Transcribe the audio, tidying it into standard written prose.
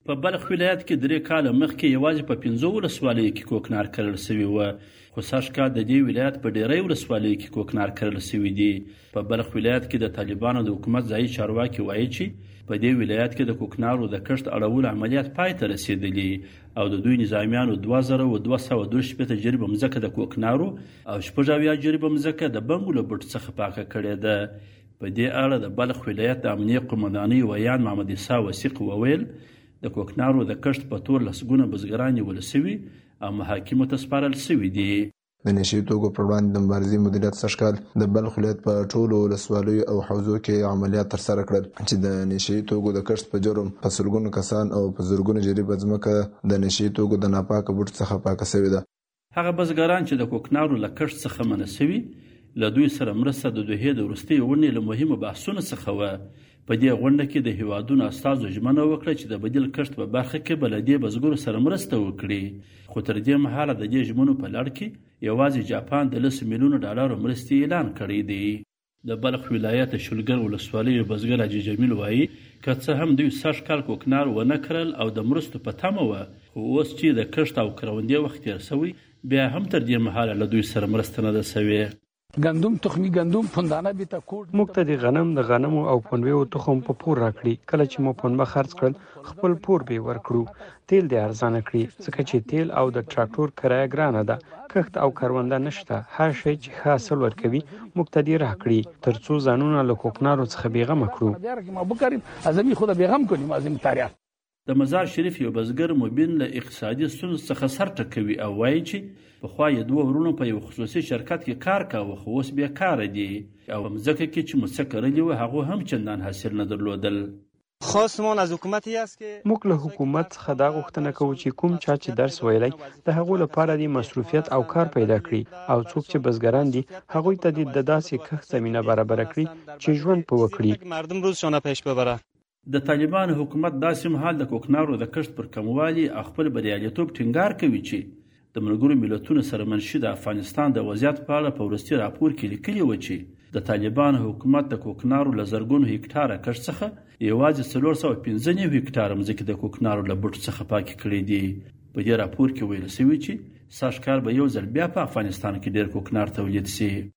په بلخ ولایت کې 3 کاله مخکې یوازې په 15 ولسوالیو کې کوکنار کرل شوی و، خو سږ کال د دې ولایت په ډیری ولسوالیو کې کوکنار کرل شوی دی. په بلخ ولایت کې د طالبانو د حکومت ځایي چارواکي وایي چې په دې ولایت کې د کوکنارو د کښت اړولو عملیات پای ته رسیدلي او د دوی نظامیانو 2228 جریبه مځکه د کوکنارو او 70 جریبه مځکه د بنګو له بوټ څخه پاکه کړې ده. په دې اړه د بلخ ولایت د امنیه قومندانۍ ویان محمد عیسی وثیق وویل د کوکنارو د کښت په تور لسګونه بزګران نیول شوي او محاکمو ته سپارل شوي دي. د نشي توکو پر وړاندې د مبارزې مدیریت سږ کال د بلخ ولایت په ټولو ولسوالیو او حوزو کې عملیات ترسره کړل چې د نشي توکو د کښت په جرم په سلګونو کسان او په زرګونو جریبه ځمکه د نشي توکو د ناپاکه بوټ څخه پاکه شوې ده. هغه بزګران چې د کوکنارو له کښت څخه منع شوي له دوی سره مرسته د دوحې د وروستۍ غونډې له مهمو بحثونو څخه وه. په دې غونډه کې د هیوادونو استازو ژمنه وکړه چې د بدیل کښت په برخه کې به له دې بزګرو سره مرسته وکړي، خو تر دې مهاله د دې ژمنو په لړ کې یوازې جاپان د 10 میلیونو ډالرو مرستې اعلان کړی دی. د بلخ ولایت شلګر ولسوالۍ بزګر حاجي جمیل وایي که څه هم دوی سږ کال کوکنار ونه کرل او د مرستو په تمه وه، خو اوس چې د کښت او کروندې وخت تېر شوی بیا هم تر دې مهاله له دوی سره مرسته نه ده شوې. گندم تخمی گندم پوندانه بیت کوټ موږ ته د غنمو او پنبهو تخم په پور راکړي. کله چې مو پنبه خرڅ کړل خپل پور به ورکړو. تیل دې ارزانه کړي ځکه چې تیل او د ټراکټور کرایه ګرانه ده. کښت او کرونده نشته. هر شی چې ښه حاصل ورکوي موږ ته دې راکړي ترڅو ځانونه له کوکنارو څخه بېغمه کړو. ما بکریم ازمی خود بېغم کنیم ازمی تاریخ. د مزار شریف یو بزګر مبین له اقتصادي ستونزو څخه سر ټکوي او وایي چې پخوا یې 2 ورونو په یو خصوصي شرکت کې کار کاوه، خو اوس بیکاره دي او مځکه کې چې مو څه کرلي وو هغه هم چندان حاصل نه درلودل. خواستمان از حکومتی است که موږ له حکومت څخه دا غوښتنه کوو چې کوم چا چې درس ویلی د هغو لپاره د مصروفیت او کار پیدا کړي او څوک چې بزګران دي هغوی ته د داسې کښت زمینه برابره کړي چې ژوند په وکړي. مردم روزشانه پیش ببره. د طالبان حکومت داسې مهال د کوکنارو د کښت پر کموالي او خپل بریالیتوب ټینګار کوي چې د ملګرو ملتونو سره منشي د افغانستان د وضعیت په اړه په وروستي راپور کې لیکلي و چې د طالبان حکومت د کوکنارو له زرګونو هکټاره کښت څخه یوازې 415 هکټاره مځکې د کوکنارو له بوټو څخه پاکې کړې دي. په دې راپور کې ویل شوي چې سږ کال به یو ځل بیا په افغانستان کې ډېر کوکنار تولید شي.